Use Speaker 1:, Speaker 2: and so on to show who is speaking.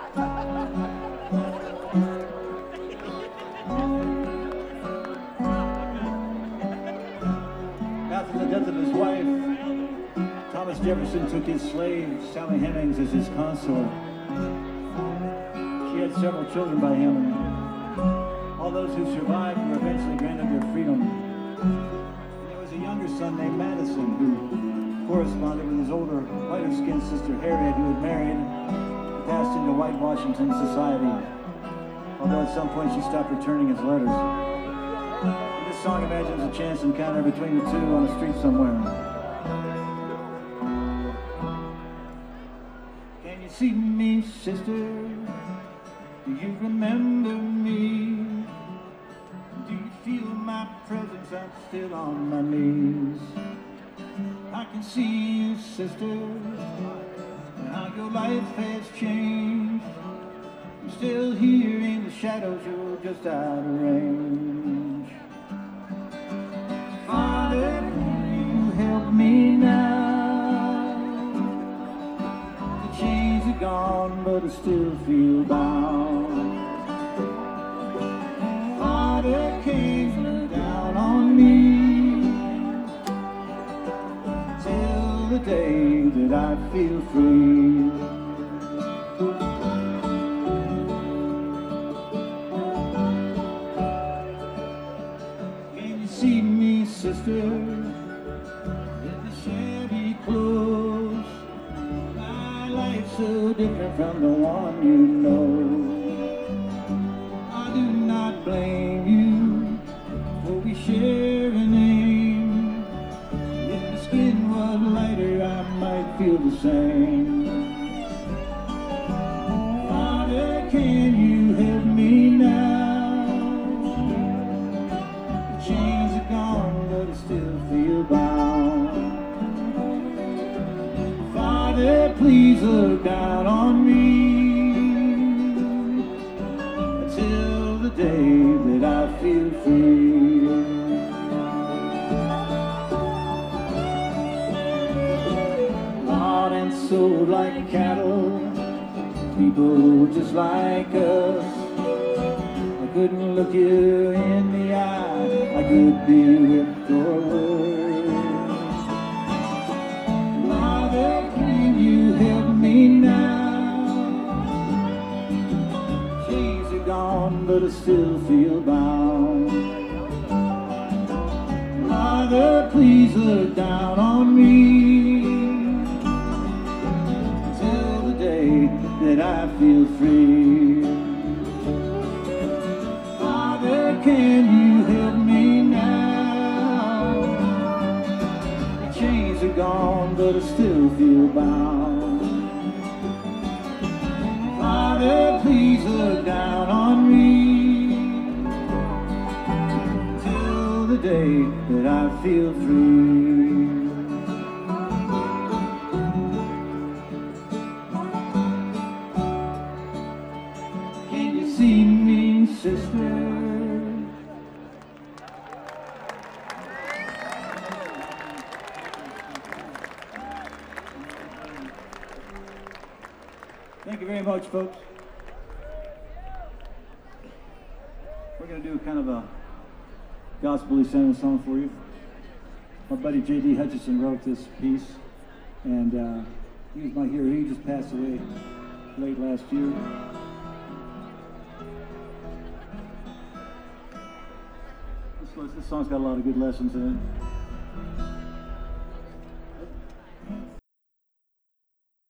Speaker 1: After the death of his wife, Thomas Jefferson took his slave, Sally Hemings, as his consort. She had several children by him, and all those who survived were eventually granted their freedom. And there was a younger son named Madison who corresponded with his older, lighter-skinned sister Harriet, who had married and passed into white Washington society, although at some point she stopped returning his letters. This song imagines a chance encounter between the two on a street somewhere. Can you see me, sister? Do you remember me? Do you feel my presence? I'm still on my knees. I can see you, sister, and how your life has changed. I'm still here in the shadows, you're just out of range. Father, will you help me now? The chains are gone, but I still feel bound. Father, can you look down on me till the day that I feel free? Can you see me, sister, in the shabby clothes? My life's so different from the one you know. I do not blame you, for we share a name. If the skin was lighter, I might feel the same. Father, can you help me now? The chains are gone, but I still feel bound. Father, please look down on me until the day that I feel free. Bought and sold like cattle, people just like us. I couldn't look you in the eye, I could be whipped or worse. Father, can you help me now? Chains are gone, but I still feel bound. Father, please look down on me until the day that I feel free. Father, can you help me now? The chains are gone, but I still feel bound. Father, please look down on me till the day that I feel free. Can you see me, sister? Thank you very much, folks. We're going to do kind of a gospel-y sounding song for you. My buddy J.D. Hutchison wrote this piece, and he was my hero. He just passed away late last year. This song's got a lot of good lessons in it.